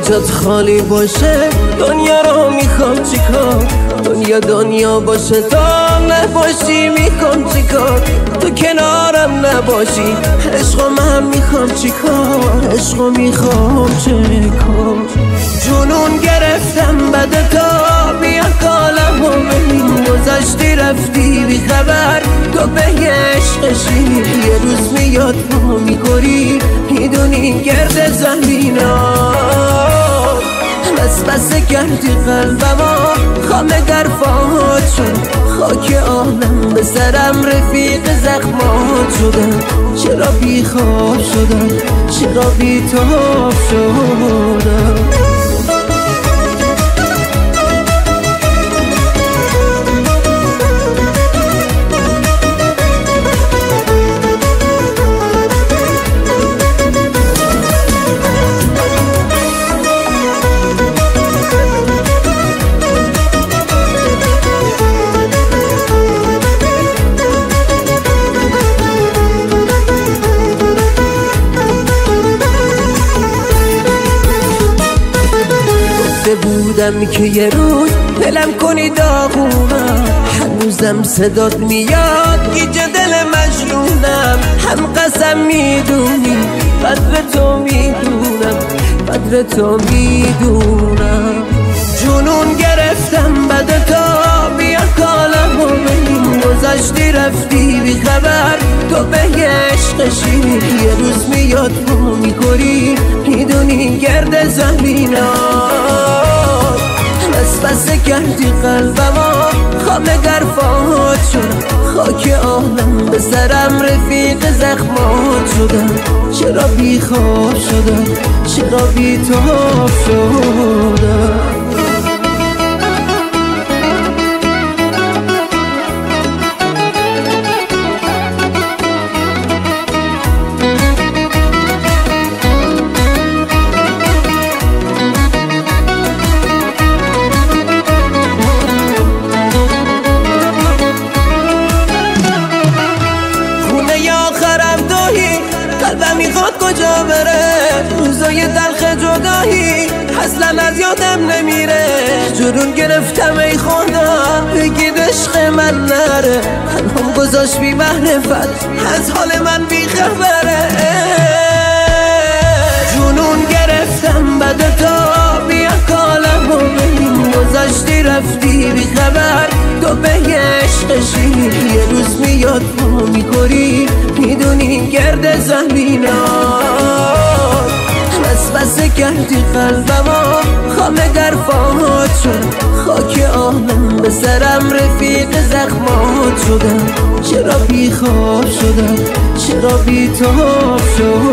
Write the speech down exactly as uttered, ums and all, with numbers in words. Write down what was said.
جات خالی باشه دنیا رو میخوام چیکار؟ دنیا دنیا باشه تا نباشی میخوام چیکار؟ تو کنارم نباشی عشقو من میخوام چیکار؟ عشقو میخوام چیکار؟ جنون گرفتم بده تا بیا کالم و ببین گذشتی رفتی بی خبر تو به عشقشی یه روز میاد پا میخوری میدونی گرد زمینا بس بس کردی قلبما خامه در فاهات شد خاک عالم به سرم رفیق زخمات شدم چرا بی خواب شدم چرا بی تاب شدم بودم که یه روز دلم کنی داغونم هنوزم صدات میاد گیج دل مجنونم هم قسم میدونی قدر تو میدونم قدر تو میدونم جنون گرفتم بده تا بیا کالم و ببین گذشتی رفتی بی خبر تو به عشقشی یه روز میاد پا میخوری میدونی گرد زمینا بس بس کردی قلبما خامه در فاهات شد خاک عالم به سرم رفیق زخمات شدم چرا بی خواب شدم چرا بی تاب شدم قلبم میخواد کجا بره روزای تلخ جدایی اصلا از یادم نمیره جنون گرفتم ای خدا بگید عشق من نره تنهام گذاشت بی معرفت از حال من بی خبره جنون گرفتم بده تا بیا کالم و ببین گذاشتی رفتی بی خبر تو به عشقشی یه روز میاد پا میخوری میدونی گرد زمینا بس بس کردی قلبما خامه در فاهات شد خاک عالم به سرم رفیق زخمات شدم چرا بی خواب شدم چرا بی تاب شدم